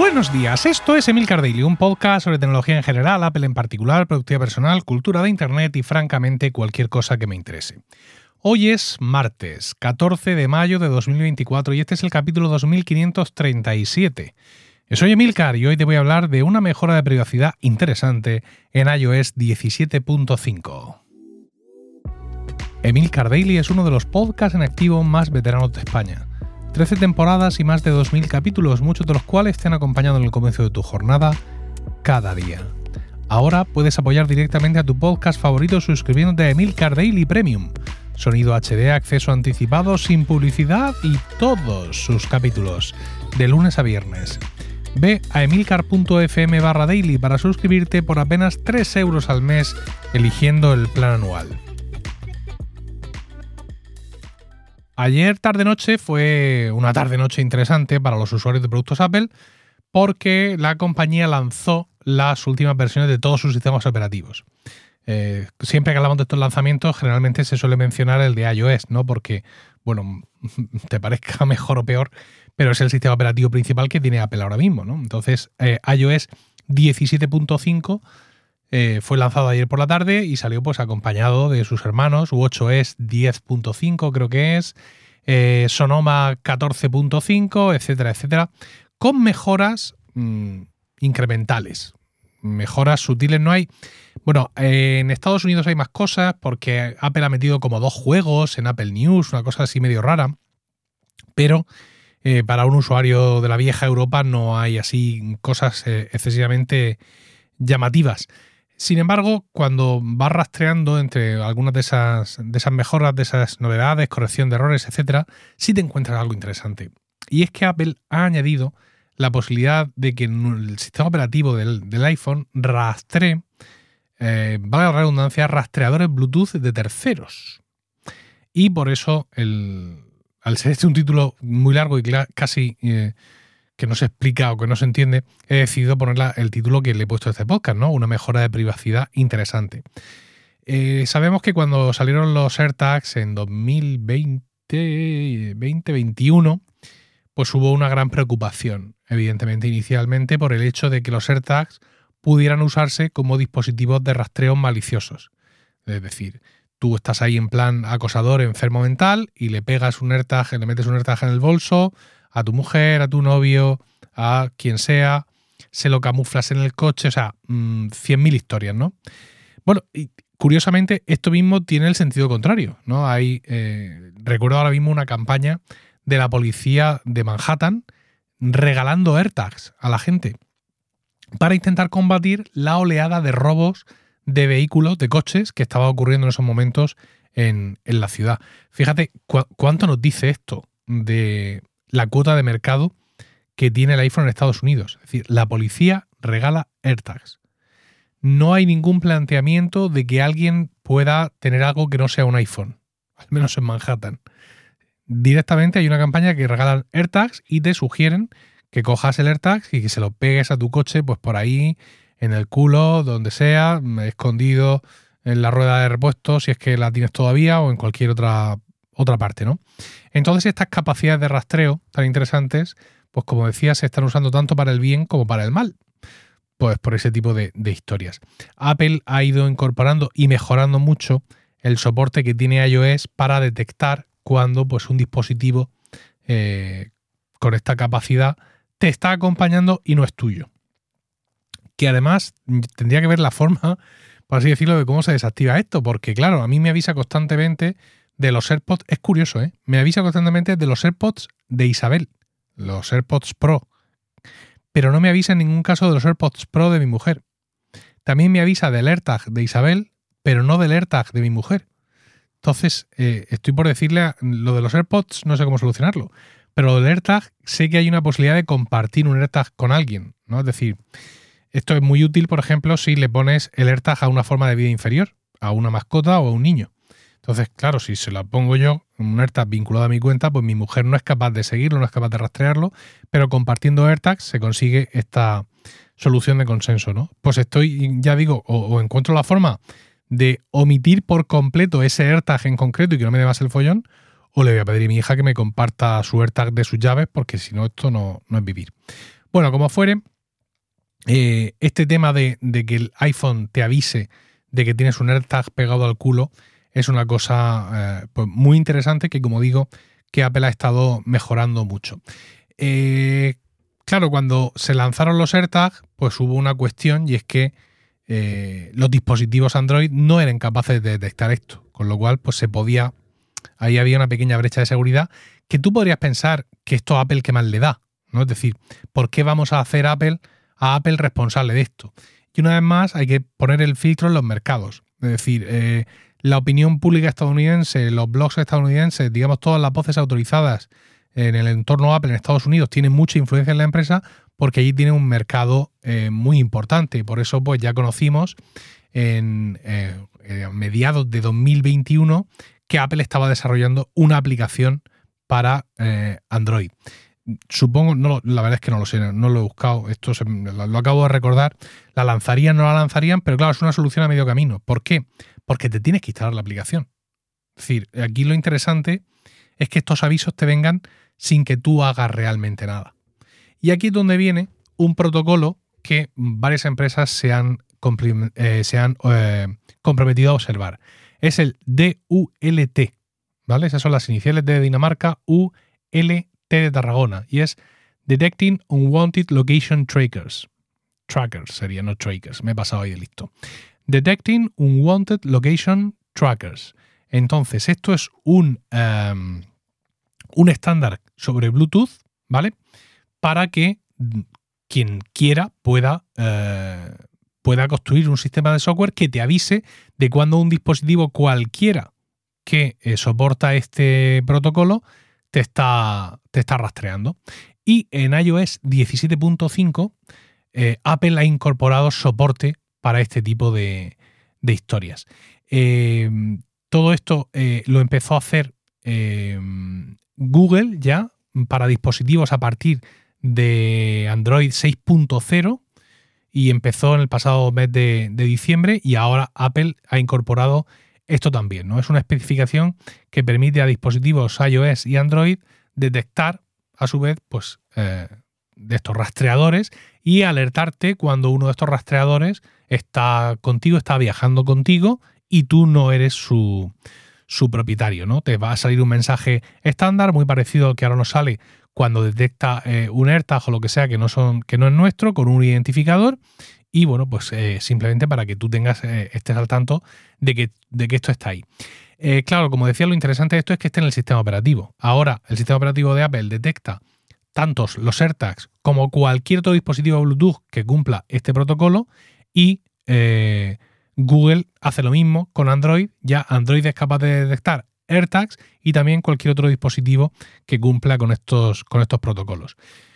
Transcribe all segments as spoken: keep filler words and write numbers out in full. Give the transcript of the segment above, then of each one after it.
Buenos días, esto es Emilcar Daily, un podcast sobre tecnología en general, Apple en particular, productividad personal, cultura de Internet y, francamente, cualquier cosa que me interese. Hoy es martes, catorce de mayo de dos mil veinticuatro y este es el capítulo dos mil quinientos treinta y siete. Yo soy Emilcar y hoy te voy a hablar de una mejora de privacidad interesante en iOS diecisiete punto cinco. Emilcar Daily es uno de los podcasts en activo más veteranos de España. trece temporadas y más de dos mil capítulos, muchos de los cuales te han acompañado en el comienzo de tu jornada cada día. Ahora puedes apoyar directamente a tu podcast favorito suscribiéndote a Emilcar Daily Premium. Sonido H D, acceso anticipado, sin publicidad y todos sus capítulos, de lunes a viernes. Ve a emilcar.fm barra daily para suscribirte por apenas tres euros al mes, eligiendo el plan anual. Ayer tarde-noche fue una tarde-noche interesante para los usuarios de productos Apple porque la compañía lanzó las últimas versiones de todos sus sistemas operativos. Eh, siempre que hablamos de estos lanzamientos, generalmente se suele mencionar el de iOS, ¿no? Porque, bueno, te parezca mejor o peor, pero es el sistema operativo principal que tiene Apple ahora mismo, ¿no? Entonces, eh, iOS diecisiete punto cinco eh, fue lanzado ayer por la tarde y salió pues acompañado de sus hermanos, WatchOS diez punto cinco creo que es, eh, Sonoma catorce punto cinco, etcétera, etcétera, con mejoras mmm, incrementales, mejoras sutiles. No hay... Bueno, eh, en Estados Unidos hay más cosas porque Apple ha metido como dos juegos en Apple News, una cosa así medio rara, pero eh, para un usuario de la vieja Europa no hay así cosas eh, excesivamente llamativas. Sin embargo, cuando vas rastreando entre algunas de esas, de esas mejoras, de esas novedades, corrección de errores, etcétera, sí te encuentras algo interesante. Y es que Apple ha añadido la posibilidad de que el sistema operativo del, del iPhone rastree, eh, valga la redundancia, rastreadores Bluetooth de terceros. Y por eso, el, al ser este un título muy largo y casi... Eh, que no se explica o que no se entiende, he decidido poner el título que le he puesto a este podcast, ¿no? Una mejora de privacidad interesante. Eh, sabemos que cuando salieron los AirTags en dos mil veinte, veinte veintiuno, pues hubo una gran preocupación, evidentemente, inicialmente, por el hecho de que los AirTags pudieran usarse como dispositivos de rastreo maliciosos. Es decir, tú estás ahí en plan acosador, enfermo mental, y le pegas un AirTag, le metes un AirTag en el bolso a tu mujer, a tu novio, a quien sea, se lo camuflas en el coche, o sea, mmm, cien mil historias, ¿no? Bueno, y curiosamente esto mismo tiene el sentido contrario, ¿no? Hay, eh, recuerdo ahora mismo una campaña de la policía de Manhattan regalando AirTags a la gente para intentar combatir la oleada de robos de vehículos, de coches, que estaba ocurriendo en esos momentos en, en la ciudad. Fíjate cu- cuánto nos dice esto de la cuota de mercado que tiene el iPhone en Estados Unidos. Es decir, la policía regala AirTags. No hay ningún planteamiento de que alguien pueda tener algo que no sea un iPhone, al menos en Manhattan. Directamente hay una campaña que regalan AirTags y te sugieren que cojas el AirTag y que se lo pegues a tu coche, pues por ahí, en el culo, donde sea, escondido en la rueda de repuesto, si es que la tienes todavía, o en cualquier otra otra parte, ¿no? Entonces estas capacidades de rastreo tan interesantes, pues como decía, se están usando tanto para el bien como para el mal, pues por ese tipo de, de historias. Apple ha ido incorporando y mejorando mucho el soporte que tiene iOS para detectar cuando pues un dispositivo eh, con esta capacidad te está acompañando y no es tuyo. Que además tendría que ver la forma, por así decirlo, de cómo se desactiva esto, porque claro, a mí me avisa constantemente de los AirPods, es curioso, ¿eh? Me avisa constantemente de los AirPods de Isabel, los AirPods Pro, pero no me avisa en ningún caso de los AirPods Pro de mi mujer. También me avisa del AirTag de Isabel, pero no del AirTag de mi mujer. Entonces, eh, estoy por decirle, lo de los AirPods no sé cómo solucionarlo, pero lo del AirTag sé que hay una posibilidad de compartir un AirTag con alguien, ¿no? Es decir, esto es muy útil, por ejemplo, si le pones el AirTag a una forma de vida inferior, a una mascota o a un niño. Entonces, claro, si se la pongo yo, un AirTag vinculado a mi cuenta, pues mi mujer no es capaz de seguirlo, no es capaz de rastrearlo, pero compartiendo AirTags se consigue esta solución de consenso, ¿no? Pues estoy, ya digo, o, o encuentro la forma de omitir por completo ese AirTag en concreto y que no me dé más el follón, o le voy a pedir a mi hija que me comparta su AirTag de sus llaves, porque si no, esto no, no es vivir. Bueno, como fuere, eh, este tema de, de que el iPhone te avise de que tienes un AirTag pegado al culo es una cosa eh, pues muy interesante que, como digo, que Apple ha estado mejorando mucho. Eh, claro, cuando se lanzaron los AirTags, pues hubo una cuestión y es que eh, los dispositivos Android no eran capaces de detectar esto, con lo cual pues se podía, ahí había una pequeña brecha de seguridad que tú podrías pensar que esto a Apple qué más le da, ¿no? Es decir, ¿por qué vamos a hacer Apple a Apple responsable de esto? Y una vez más hay que poner el filtro en los mercados, es decir, eh, la opinión pública estadounidense, los blogs estadounidenses, digamos todas las voces autorizadas en el entorno Apple en Estados Unidos tienen mucha influencia en la empresa porque allí tiene un mercado eh, muy importante. Por eso pues ya conocimos en eh, eh, mediados de dos mil veintiuno que Apple estaba desarrollando una aplicación para eh, Android. Supongo, no, la verdad es que no lo sé, no lo he buscado, esto se, lo, lo acabo de recordar, la lanzarían, no la lanzarían, pero claro, es una solución a medio camino. ¿Por qué? Porque te tienes que instalar la aplicación. Es decir, aquí lo interesante es que estos avisos te vengan sin que tú hagas realmente nada. Y aquí es donde viene un protocolo que varias empresas se han, eh, se han eh, comprometido a observar. Es el D U L T, ¿vale? Esas son las iniciales de Dinamarca, U L T de Tarragona, y es Detecting Unwanted Location Trackers. Trackers sería, no trackers, me he pasado ahí de listo. Detecting Unwanted Location Trackers. Entonces, esto es un, um, un estándar sobre Bluetooth, ¿vale? Para que quien quiera pueda, uh, pueda construir un sistema de software que te avise de cuando un dispositivo cualquiera que eh, soporta este protocolo te está, te está rastreando. Y en iOS diecisiete punto cinco eh, Apple ha incorporado soporte para este tipo de, de historias. Eh, todo esto eh, lo empezó a hacer eh, Google ya para dispositivos a partir de Android seis punto cero y empezó en el pasado mes de, de diciembre, y ahora Apple ha incorporado esto también, ¿no? Es una especificación que permite a dispositivos iOS y Android detectar a su vez pues, eh, de estos rastreadores y alertarte cuando uno de estos rastreadores está contigo, está viajando contigo y tú no eres su, su propietario, ¿no? Te va a salir un mensaje estándar muy parecido al que ahora nos sale cuando detecta eh, un AirTag o lo que sea que no, son, que no es nuestro, con un identificador. Y bueno, pues eh, simplemente para que tú tengas, eh, estés al tanto de que, de que esto está ahí. Eh, claro, como decía, lo interesante de esto es que esté en el sistema operativo. Ahora, el sistema operativo de Apple detecta tantos los AirTags como cualquier otro dispositivo Bluetooth que cumpla este protocolo, y eh, Google hace lo mismo con Android. Ya Android es capaz de detectar AirTags y también cualquier otro dispositivo que cumpla con estos, con estos protocolos.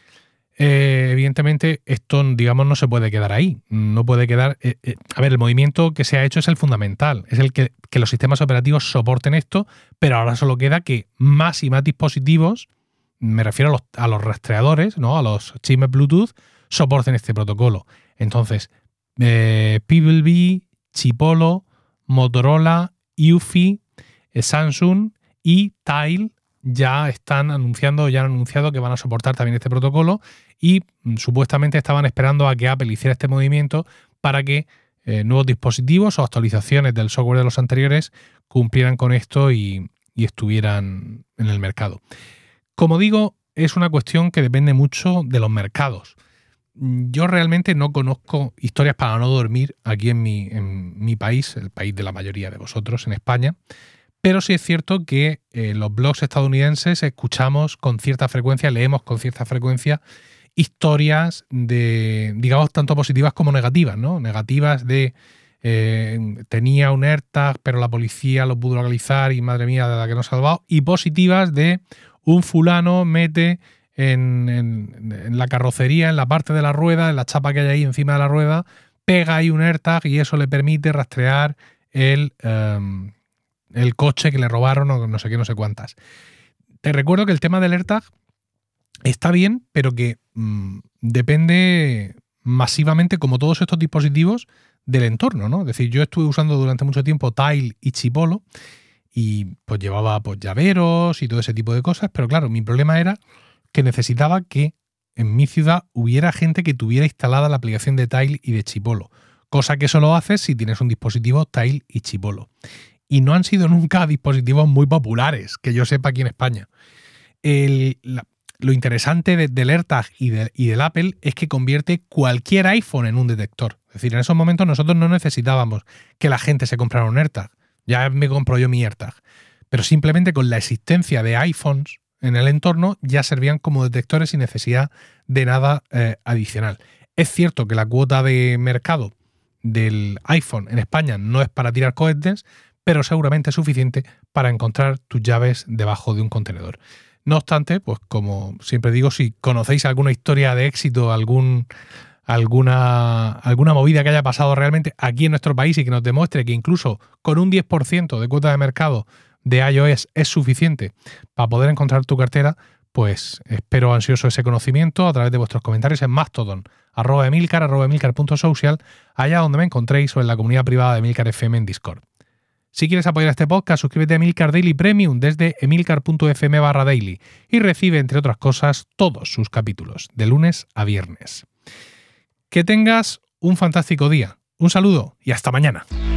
Eh, evidentemente, esto, digamos, no se puede quedar ahí. No puede quedar... Eh, eh, a ver, el movimiento que se ha hecho es el fundamental. Es el que, que los sistemas operativos soporten esto, pero ahora solo queda que más y más dispositivos, me refiero a los, a los rastreadores, ¿no? A los chips Bluetooth, soporten este protocolo. Entonces, eh, Pebblebee, Chipolo, Motorola, Eufy, eh, Samsung y Tile ya están anunciando, ya han anunciado que van a soportar también este protocolo, y mm, supuestamente estaban esperando a que Apple hiciera este movimiento para que eh, nuevos dispositivos o actualizaciones del software de los anteriores cumplieran con esto y, y estuvieran en el mercado. Como digo, es una cuestión que depende mucho de los mercados. Yo realmente no conozco historias para no dormir aquí en mi, en mi país, el país de la mayoría de vosotros, en España. Pero sí es cierto que en eh, los blogs estadounidenses escuchamos con cierta frecuencia, leemos con cierta frecuencia historias de, digamos, tanto positivas como negativas, ¿no? Negativas de eh, tenía un AirTag, pero la policía lo pudo localizar y madre mía de la que nos ha salvado. Y positivas de un fulano mete en, en, en la carrocería, en la parte de la rueda, en la chapa que hay ahí encima de la rueda, pega ahí un AirTag y eso le permite rastrear el... Um, el coche que le robaron o no sé qué, no sé cuántas. Te recuerdo que el tema del AirTag está bien, pero que mmm, depende masivamente, como todos estos dispositivos, del entorno, ¿no? Es decir, yo estuve usando durante mucho tiempo Tile y Chipolo y pues llevaba pues llaveros y todo ese tipo de cosas, pero claro, mi problema era que necesitaba que en mi ciudad hubiera gente que tuviera instalada la aplicación de Tile y de Chipolo, cosa que solo haces si tienes un dispositivo Tile y Chipolo. Y no han sido nunca dispositivos muy populares, que yo sepa aquí en España. El, la, lo interesante de, del AirTag y, de, y del Apple es que convierte cualquier iPhone en un detector. Es decir, en esos momentos nosotros no necesitábamos que la gente se comprara un AirTag. Ya me compro yo mi AirTag. Pero simplemente con la existencia de iPhones en el entorno ya servían como detectores sin necesidad de nada eh, adicional. Es cierto que la cuota de mercado del iPhone en España no es para tirar cohetes, pero seguramente es suficiente para encontrar tus llaves debajo de un contenedor. No obstante, pues como siempre digo, si conocéis alguna historia de éxito, algún, alguna, alguna movida que haya pasado realmente aquí en nuestro país y que nos demuestre que incluso con un diez por ciento de cuota de mercado de iOS es suficiente para poder encontrar tu cartera, pues espero ansioso ese conocimiento a través de vuestros comentarios en Mastodon, arroba Emilcar, arroba Emilcar punto social, allá donde me encontréis o en la comunidad privada de Emilcar F M en Discord. Si quieres apoyar este podcast, suscríbete a Emilcar Daily Premium desde emilcar.fm barra daily y recibe, entre otras cosas, todos sus capítulos, de lunes a viernes. Que tengas un fantástico día. Un saludo y hasta mañana.